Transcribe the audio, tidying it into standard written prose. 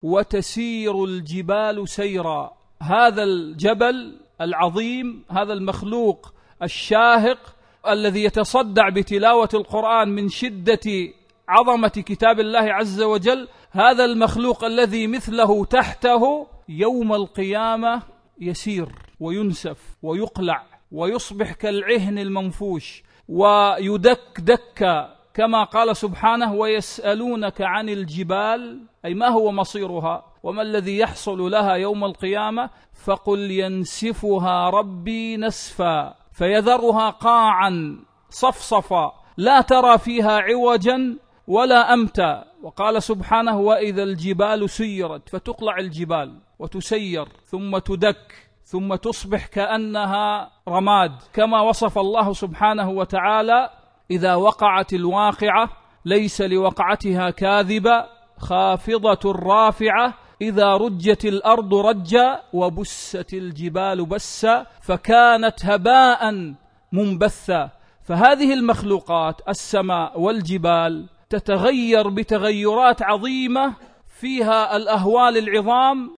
وتسير الجبال سيرا. هذا الجبل العظيم، هذا المخلوق الشاهق الذي يتصدع بتلاوة القرآن من شدة عظمة كتاب الله عز وجل، هذا المخلوق الذي مثله تحته يوم القيامة يسير وينسف ويقلع ويصبح كالعهن المنفوش ويدك دكا، كما قال سبحانه: ويسألونك عن الجبال، أي ما هو مصيرها وما الذي يحصل لها يوم القيامة، فقل ينسفها ربي نسفا فيذرها قاعا صفصفا لا ترى فيها عوجا ولا أمتا. وقال سبحانه: وإذا الجبال سيرت، فتقلع الجبال وتسير ثم تدك ثم تصبح كأنها رماد، كما وصف الله سبحانه وتعالى: إذا وقعت الواقعة ليس لوقعتها كاذبة خافضة رافعة إذا رجت الأرض رجا وبست الجبال بسا فكانت هباء منبثا. فهذه المخلوقات السماء والجبال تتغير بتغيرات عظيمة، فيها الأهوال العظام